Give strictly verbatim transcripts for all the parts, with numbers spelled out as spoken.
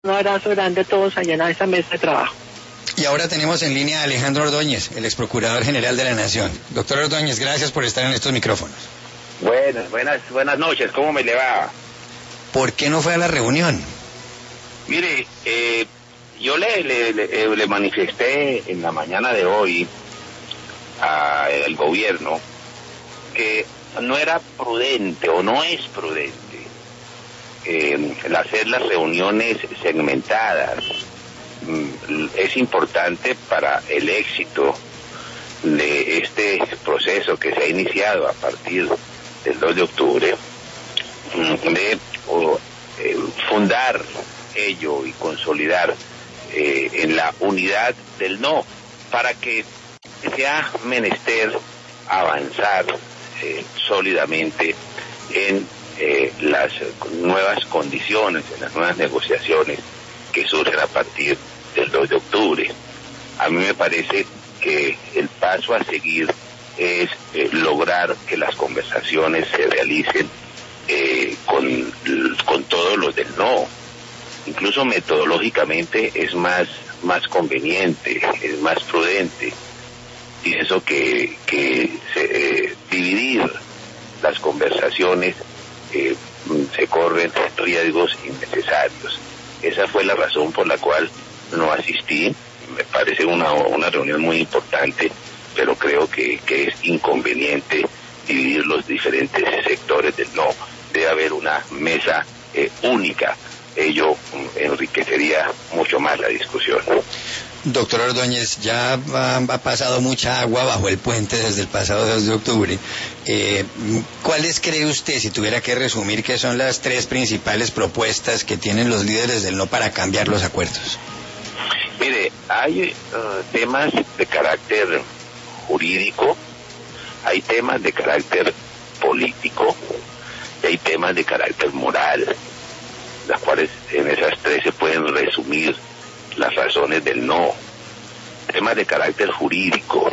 Un abrazo grande a todos allá en esa mesa de trabajo. Y ahora tenemos en línea a Alejandro Ordóñez, el ex procurador general de la Nación. Doctor Ordóñez, gracias por estar en estos micrófonos. Buenas, buenas, buenas noches, ¿cómo me le va? ¿Por qué no fue a la reunión? Mire, eh, yo le, le, le, le manifesté en la mañana de hoy al gobierno que no era prudente o no es prudente eh, el hacer las reuniones segmentadas. Es importante para el éxito de este proceso que se ha iniciado a partir del dos de octubre de o, eh, fundar ello y consolidar eh, en la unidad del no, para que sea menester avanzar eh, sólidamente en eh, las nuevas condiciones, en las nuevas negociaciones que surgen a partir del dos de octubre. A mí me parece que el paso a seguir es eh, lograr que las conversaciones se realicen eh, con, con todos los del no. Incluso metodológicamente es más, más conveniente, es más prudente. Pienso que, que se, eh, dividir las conversaciones eh, se corren riesgos innecesarios. Esa fue la razón por la cual no asistí. Me parece una, una reunión muy importante, pero creo que, que es inconveniente dividir los diferentes sectores del no. Debe haber una mesa eh, única. Ello enriquecería mucho más la discusión. Doctor Ordóñez, ya ha, ha pasado mucha agua bajo el puente desde el pasado dos de octubre. Eh, ¿Cuáles cree usted, si tuviera que resumir, que son las tres principales propuestas que tienen los líderes del no para cambiar los acuerdos? Mire, hay uh, temas de carácter jurídico, hay temas de carácter político y hay temas de carácter moral, las cuales en esas tres se pueden resumir las razones del no. Temas de carácter jurídico,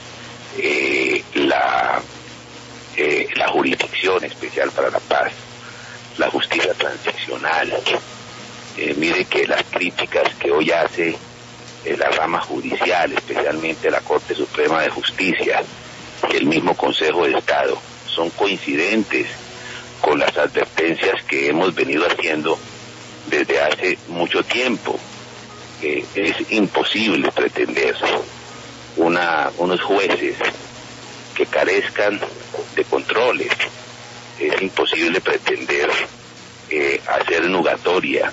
eh, la, eh, la jurisdicción especial para la paz, la justicia transicional. Eh, mire que las críticas que hoy hace eh, la rama judicial, especialmente la Corte Suprema de Justicia y el mismo Consejo de Estado, son coincidentes con las advertencias que hemos venido haciendo desde hace mucho tiempo. Eh, es imposible pretender una, unos jueces que carezcan de controles. Es imposible pretender eh, hacer nugatoria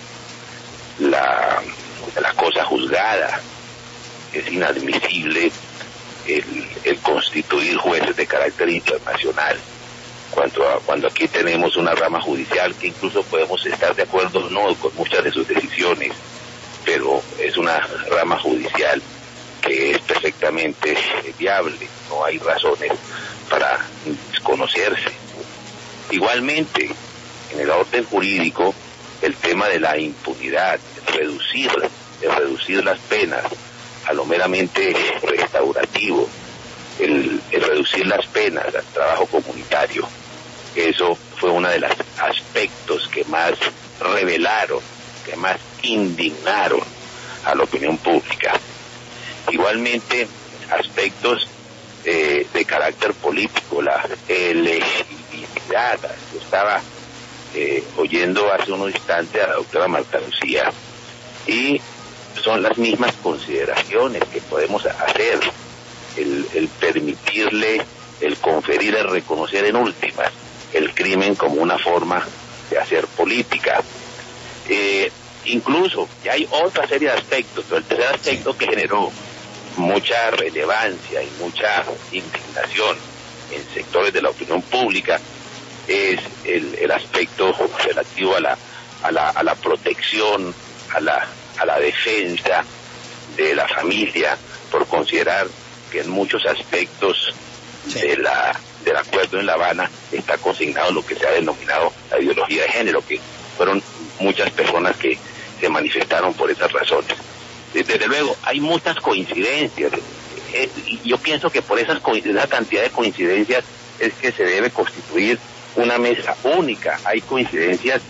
la, la cosa juzgada. Es inadmisible el, el constituir jueces de carácter internacional. Cuando, cuando aquí tenemos una rama judicial que incluso podemos estar de acuerdo o no con muchas de sus decisiones, pero es una rama judicial que es perfectamente viable, no hay razones para desconocerse. Igualmente, en el orden jurídico, el tema de la impunidad, reducir, reducir las penas a lo meramente restaurativo, el, el reducir las penas al trabajo comunitario, eso fue uno de los aspectos que más revelaron, que más indignaron a la opinión pública. Igualmente, aspectos eh, de carácter político, la elegibilidad. Yo estaba eh, oyendo hace unos instantes a la doctora Marta Lucía y son las mismas consideraciones que podemos hacer, el, el permitirle, el conferir, el reconocer en últimas el crimen como una forma de hacer política. Eh, incluso, ya hay otra serie de aspectos, pero el tercer aspecto que generó mucha relevancia y mucha indignación en sectores de la opinión pública es el, el aspecto relativo a la, a la, a la protección, a la, a la defensa de la familia, por considerar que en muchos aspectos sí. de la del acuerdo en La Habana está consignado lo que se ha denominado la ideología de género, que fueron muchas personas que se manifestaron por esas razones. Desde luego, hay muchas coincidencias. Eh, y yo pienso que por esas esa cantidad de coincidencias es que se debe constituir una mesa única. Hay coincidencias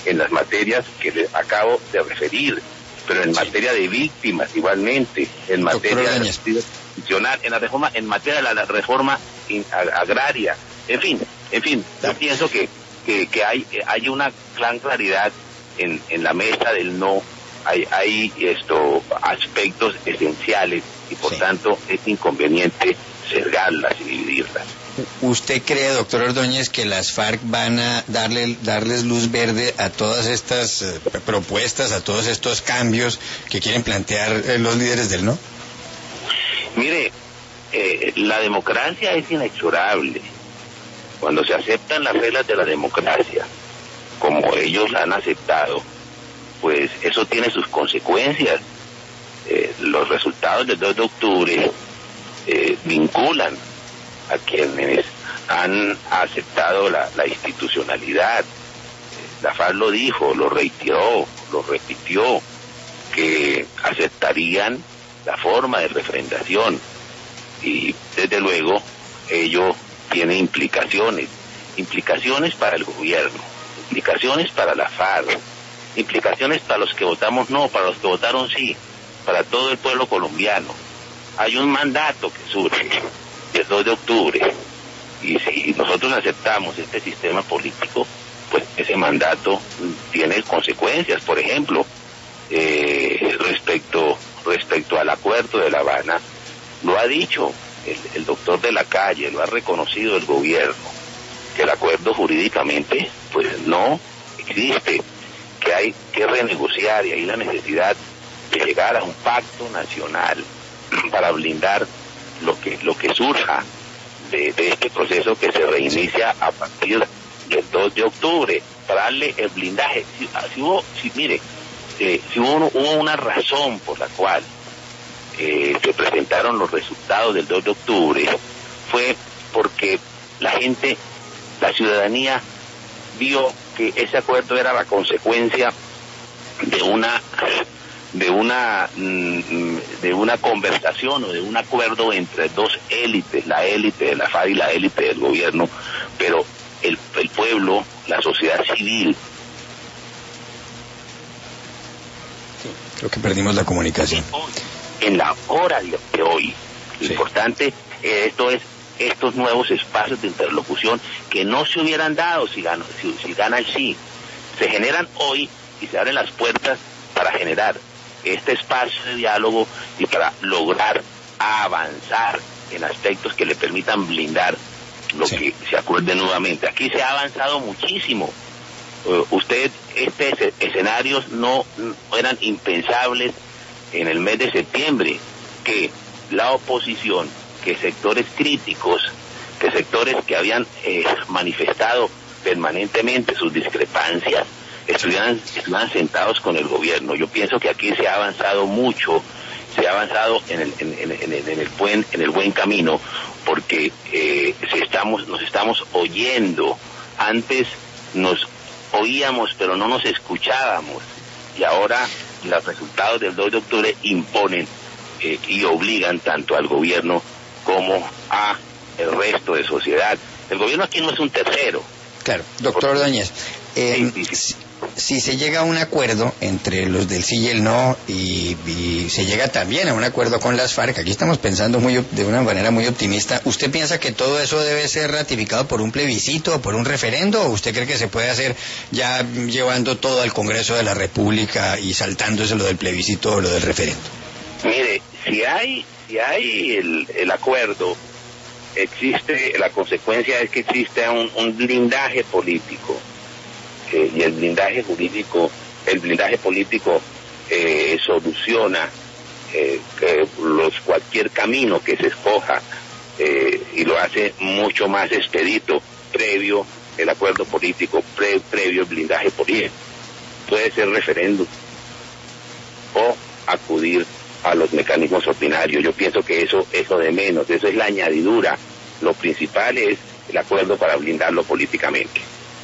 en las materias que le acabo de referir, pero en sí. materia de víctimas igualmente, en materia de institucional, en la reforma, en materia de la reforma in, agraria, en fin, en fin, yo sí. pienso que, que, que hay, hay una gran claridad en, en la mesa del no, hay, hay esto, aspectos esenciales y por sí. tanto es inconveniente sesgarlas y dividirlas. ¿Usted cree, doctor Ordóñez, que las FARC van a darle darles luz verde a todas estas eh, propuestas, a todos estos cambios que quieren plantear eh, los líderes del no? Mire, eh, la democracia es inexorable. Cuando se aceptan las reglas de la democracia, como ellos la han aceptado, pues eso tiene sus consecuencias. Eh, los resultados del dos de octubre eh, vinculan a quienes han aceptado la, la institucionalidad. La FARC lo dijo, lo reiteró, lo repitió, que aceptarían la forma de refrendación y desde luego ello tiene implicaciones, implicaciones para el gobierno, implicaciones para la FARC, implicaciones para los que votamos no, para los que votaron sí, para todo el pueblo colombiano. Hay un mandato que surge el dos de octubre, y si nosotros aceptamos este sistema político, pues ese mandato tiene consecuencias. Por ejemplo, eh, respecto respecto al acuerdo de La Habana, lo ha dicho el, el doctor de la Calle, lo ha reconocido el gobierno, que el acuerdo jurídicamente pues no existe, que hay que renegociar y hay la necesidad de llegar a un pacto nacional para blindar lo que lo que surja de, de este proceso que se reinicia a partir del dos de octubre, para darle el blindaje. Si, si hubo, si mire, eh, si hubo, hubo una razón por la cual eh, se presentaron los resultados del dos de octubre, fue porque la gente, la ciudadanía vio que ese acuerdo era la consecuencia de una de una de una conversación o de un acuerdo entre dos élites, la élite de la FARC y la élite del gobierno, pero el, el pueblo, la sociedad civil. Sí, creo que perdimos la comunicación. En la hora de hoy, lo sí. importante eh, esto es estos nuevos espacios de interlocución que no se hubieran dado si gana, si, si gana el sí, se generan hoy y se abren las puertas para generar este espacio de diálogo y para lograr avanzar en aspectos que le permitan blindar lo sí. que se acuerde nuevamente. Aquí se ha avanzado muchísimo. Uh, usted, estos escenarios no, no eran impensables en el mes de septiembre, que la oposición, que sectores críticos, que sectores que habían eh, manifestado permanentemente sus discrepancias, estuvieran, estuvieran sentados con el gobierno. Yo pienso que aquí se ha avanzado mucho, se ha avanzado en el, en, en, en, en el, buen, en el buen camino, porque eh, se estamos, nos estamos oyendo. Antes nos oíamos, pero no nos escuchábamos, y ahora los resultados del dos de octubre imponen eh, y obligan tanto al gobierno como a el resto de sociedad. El gobierno aquí no es un tercero. Claro, doctor Ordóñez, eh, sí, sí, sí. Si, si se llega a un acuerdo entre los del sí y el no, y, y se llega también a un acuerdo con las FARC, aquí estamos pensando muy de una manera muy optimista, ¿usted piensa que todo eso debe ser ratificado por un plebiscito o por un referendo, o usted cree que se puede hacer ya llevando todo al Congreso de la República y saltándose lo del plebiscito o lo del referendo? Mire, si hay, si hay el, el acuerdo, existe, la consecuencia es que existe un, un blindaje político, eh, y el blindaje jurídico, el blindaje político eh, soluciona eh, que los, cualquier camino que se escoja eh, y lo hace mucho más expedito previo el acuerdo político, pre, previo el blindaje político. Puede ser referéndum o acudir a los mecanismos ordinarios. Yo pienso que eso es lo de menos, eso es la añadidura. Lo principal es el acuerdo para blindarlo políticamente.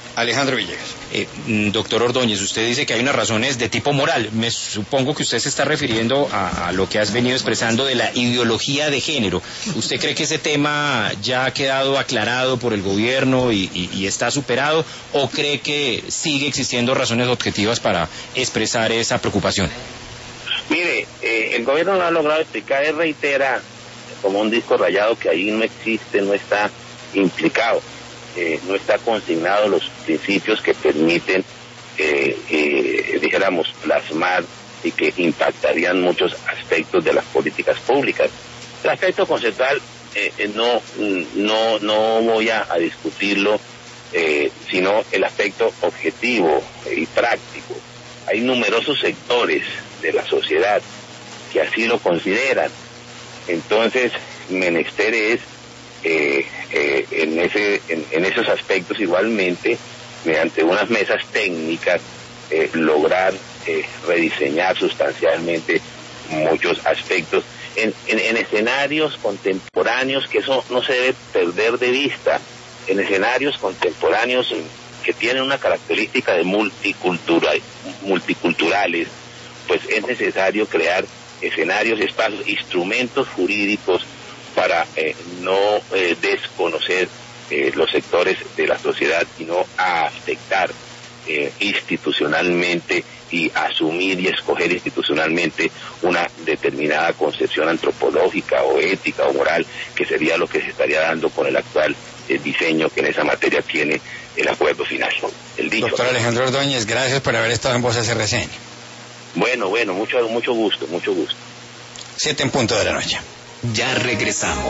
Alejandro Villegas. Eh, doctor Ordóñez, usted dice que hay unas razones de tipo moral. Me supongo que usted se está refiriendo a, a lo que has venido expresando de la ideología de género. ¿Usted cree que ese tema ya ha quedado aclarado por el gobierno y, y, y está superado, o cree que sigue existiendo razones objetivas para expresar esa preocupación? Mire, eh, el gobierno lo ha logrado explicar, él reitera como un disco rayado que ahí no existe, no está implicado. Eh, no está consignado los principios que permiten, eh, eh, dijéramos, plasmar y que impactarían muchos aspectos de las políticas públicas. El aspecto conceptual eh, eh, no, no, no voy a, a discutirlo, eh, sino el aspecto objetivo y práctico. Hay numerosos sectores de la sociedad que así lo consideran. Entonces, menester es Eh, eh, en ese en, en esos aspectos igualmente, mediante unas mesas técnicas, eh, lograr eh, rediseñar sustancialmente muchos aspectos en, en, en escenarios contemporáneos, que eso no se debe perder de vista, en escenarios contemporáneos que tienen una característica de multicultura, multiculturales, pues es necesario crear escenarios, espacios, instrumentos jurídicos para eh, no eh, desconocer eh, los sectores de la sociedad y no afectar eh, institucionalmente y asumir y escoger institucionalmente una determinada concepción antropológica o ética o moral, que sería lo que se estaría dando con el actual eh, diseño que en esa materia tiene el acuerdo final, el dicho. Doctor Alejandro Ordóñez, gracias por haber estado en Voces R C N. Bueno, bueno, mucho, mucho gusto, mucho gusto. Siete en punto de la noche. Ya regresamos.